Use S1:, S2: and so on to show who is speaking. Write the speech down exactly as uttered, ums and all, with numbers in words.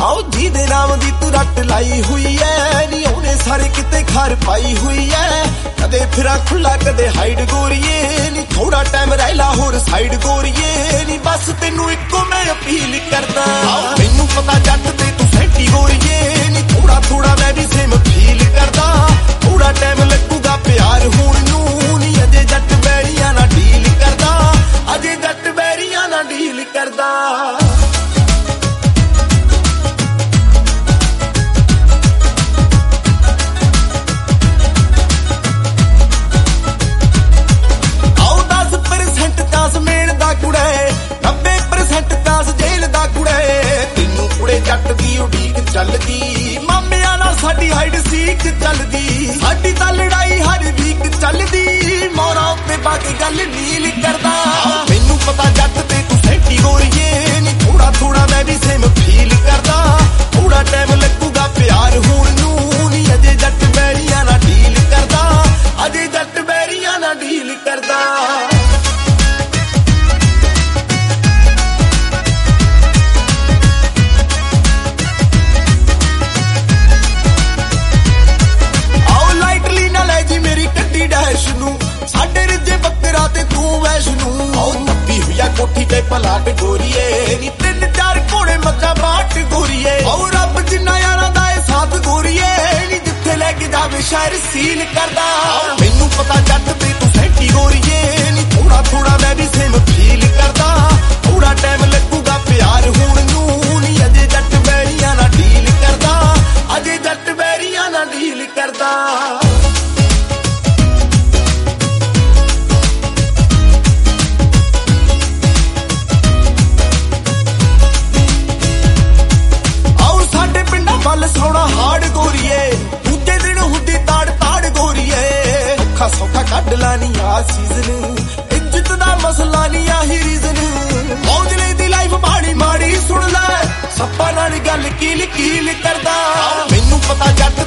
S1: आओ जी दे नाम दी तू रट लाई हुई है नी ओने सारे किते खार पाई हुई है कदे फिरा खुला कदे हाइड गोरिए नी थोड़ा टाइम रह ला होर साइड गोरिए नी बस तेनू इको मैं अपील करदा मैनू पता जट ते तू सैंटी गोरिए नी थोड़ा थोड़ा मैं भी सेम फील करदा थोड़ा टाइम लगूगा प्यार होण नू नी अजे जट बैरियां ना डील करदा अजे जट बैरियां ना डील करदा जट दी उड़ीक चलदी मामिया नाल साडी हाइड सीक चलदी साडी तां लड़ाई हर वीक चलदी मोरा उत्ते बाकी गल नील करदा मैनू पता जट ते तू सैंटी गोरिए नी थोड़ा थोड़ा मैं भी सेम फील करदा थोड़ा टाइम लगूगा प्यार होण नू नी अजे जट बैरियां ना डील करदा अजे जट बैरियां ना डील करदा कोठी ते पलाट गोरीए नी तीन चार घोड़े मक्का बाट गोरीए और रब जिन्ना यारा दा साथ गोरीए नी जिथे लेके जावे शहर सील करदा मैनू पता जट ते तू सैंटी गोरीए नी थोड़ा थोड़ा मैं भी सेम फील करदा थोड़ा टाइम लगूगा प्यार होण नू नी अजे जट बैरियां ना डील करदा अजे जट बैरियां ना डील करदा सौना हाड़ गोरीए दूजे दिन हुंदी ताड़ ताड़ गोरीए औखा सौखा कढ लानी आ सीजन इज्जत दा मसला नी आही रीजन मौजले दी लाइफ माड़ी माड़ी सुन लै सप्पा नाल गल कील कील करदा मैनू पता जट